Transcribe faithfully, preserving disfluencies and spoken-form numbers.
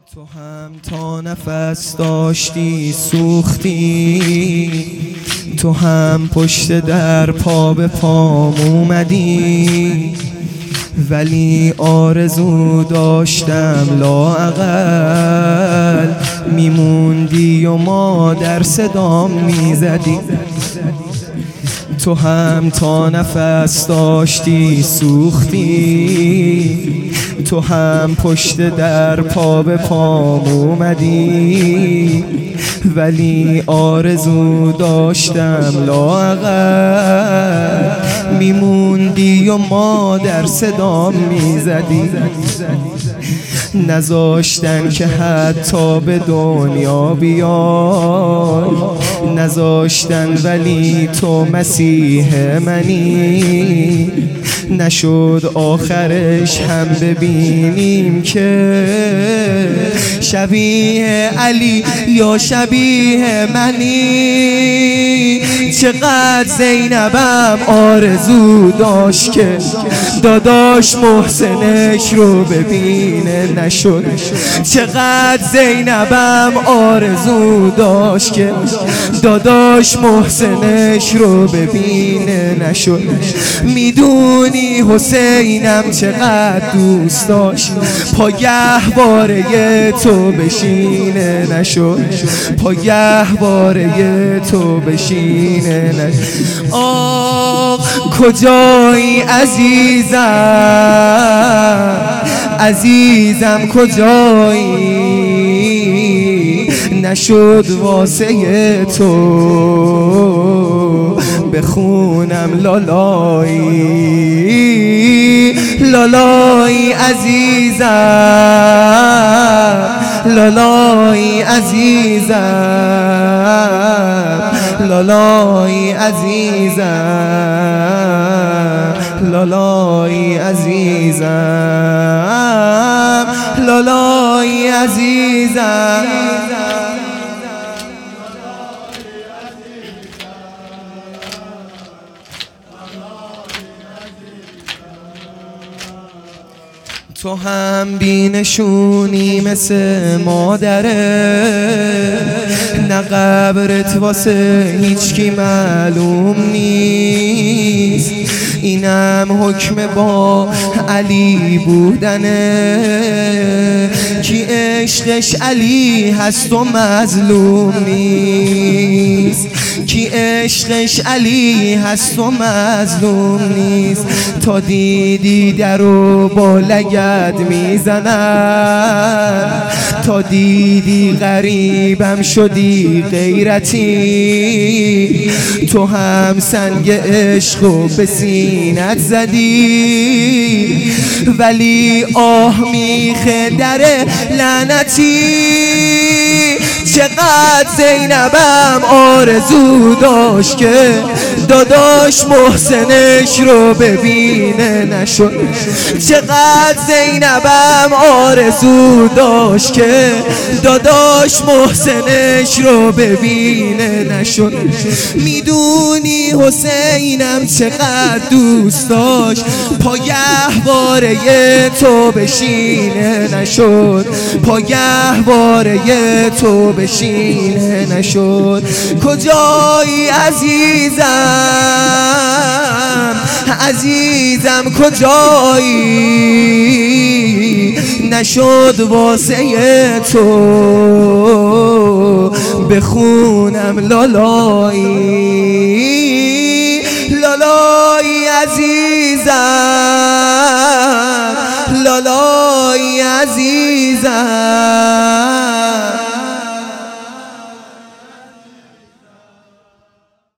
تو هم تا نفس داشتی سوختی، تو هم پشت در پا به پام اومدی، ولی آرزو داشتم لااقل میموندی و ما در صدام میزدی. تو هم تا نفس داشتی سوختی، تو هم پشت در پا به پام اومدی، ولی آرزو داشتم لااقل میموندی و ما در صدام میزدی. نذاشتن که حتی به دنیا بیای، نذاشتن ولی تو مسیح منی. نشد آخرش هم ببینیم که شبیه علی یا شبیه منی. چقدر زینبم آرزو داشت که داداش محسنش رو ببینه، نشد. چقدر زینبم آرزو داشت که داداش محسنش رو ببینه، نشد. میدونی حسینم چقدر دوست داشت پاگهواره تو بشینه، نشد. پاگهواره تو بشینه، نشد. آه کجایی عزیزم، عزیزم کجایی، نشد واسه تو بخونم لالایی، لالایی عزیزم، لالایی عزیزم، لالایی عزیزم، لالایی عزیزم، لالایی عزیزم. تو هم بینشونی مثل مادره، نه قبرت واسه هیچکی معلوم نیست. اینم حکم با علی بودنه، کی عشقش علی هست و مظلوم نیست. کی عشقش علی هست و مظلوم نیست. تا دیدی درو با لگد میزنن، تا دیدی غریبم شدی غیرتی. تو هم سنگ عشقو به سینت زدی، ولی آه میخه در لعنتی. چقدر زینبم آرزو داشت که داداش محسنش رو ببینه، نشد. چقدر زینبم آرزو داشت که داداش محسنش رو ببینه، نشد. میدونی حسینم چقدر دوست داشت پاگهواره تو بشینه، نشد. پاگهواره تو بشینه، نشد. کجایی عزیزم، عزیزم کجایی، نشد واسه تو بخونم لالایی، لالایی عزیزم،